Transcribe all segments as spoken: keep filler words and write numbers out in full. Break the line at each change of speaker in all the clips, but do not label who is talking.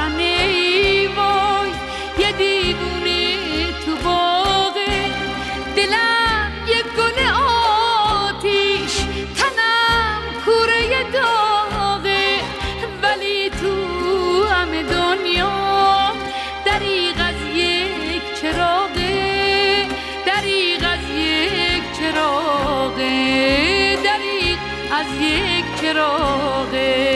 ارنه ای وای یه دیوونه تو باغه، دلم یه گل آتیش تنم کوره داغه، ولی تو همه دنیا دریغ از یک چراغه، دریغ از یک چراغه، دریغ از یک چراغه.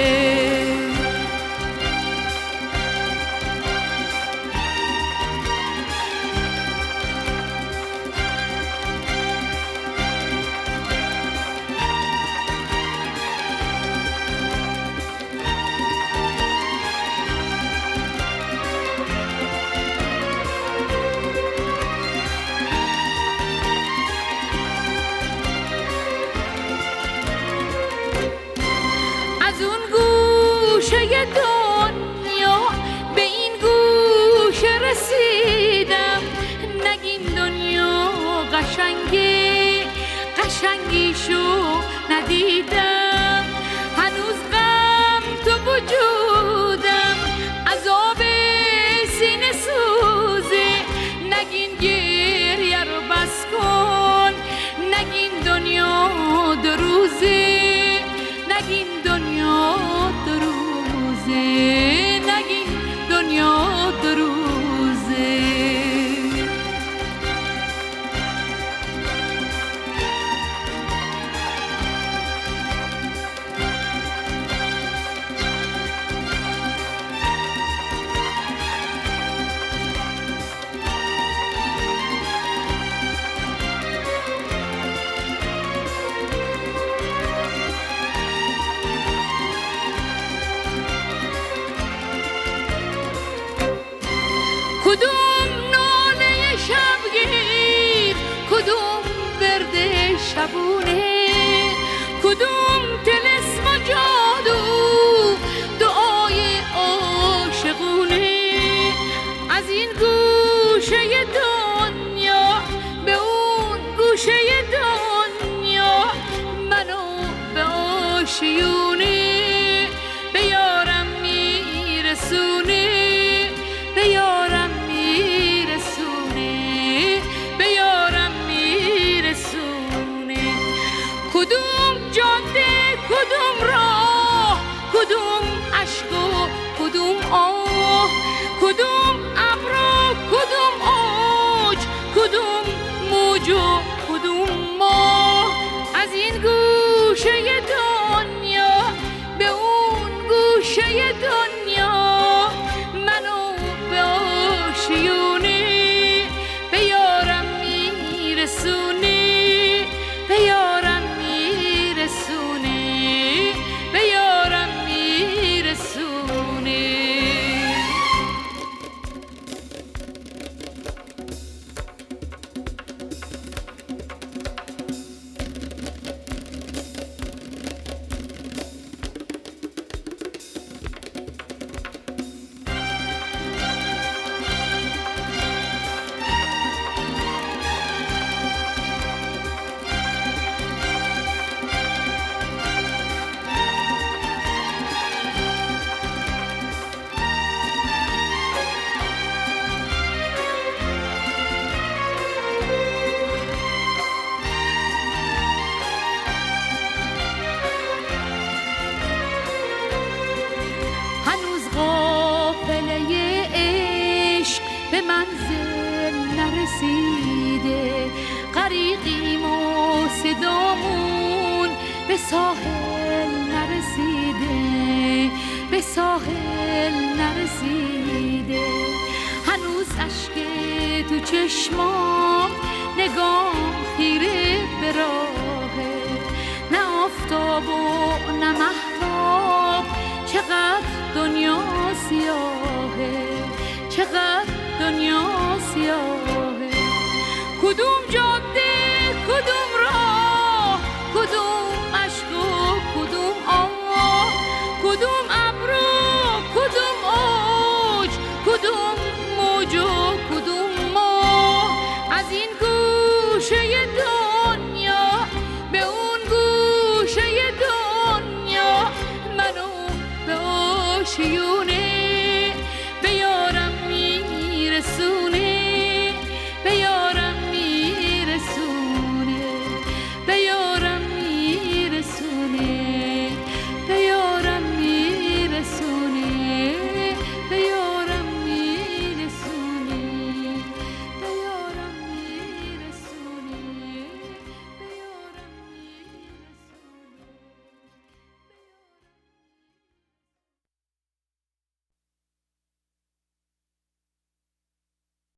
از اون گوشه دنیا به این گوشه رسیدم، نگین دنیا قشنگه قشنگیشو ندیدم، هنوز غم تو وجودم عذاب سینه سوزه، نگین گریه رو بس کن، نگین دنیا دو روزه، نگین دنیا دو روزه، نگین دنیا دو روزه. کدوم ناله شبگیر، کدوم ورد شبونه، کدوم طلسم و جادو دعای عاشقونه، از این گوشه دنیا به اون گوشه دنیا، منو به آشیونه به یارم میرسونه، به یارم میرسونه، به یارم میرسونه. کدوم جاده کدوم راه، کدوم اشک و کدوم آه، کدوم ابر و کدوم اوج، کدوم موج و کدوم ماه، از این گوشه دنیا به اون گوشه دنیا، منو به آشیونه به یارم میرسونه، به یارم میرسونه، به یارم میرسونه. به منزل نرسیده، غریقیم و صدامون به ساحل نرسیده، به ساحل نرسیده، هنوز اشک تو چشمام، نگام خیره به راهه، نه آفتاب و نه مهتاب، چقدر دنیا سیاهه، چقدر دنیا سیاهه. کدوم جاده کدوم راه، کدوم اشک و کدوم آه، کدوم ابر و کدوم اوج، کدوم موج و کدوم ماه، از این گوشه دنیا به اون گوشه دنیا، منو به آشیونه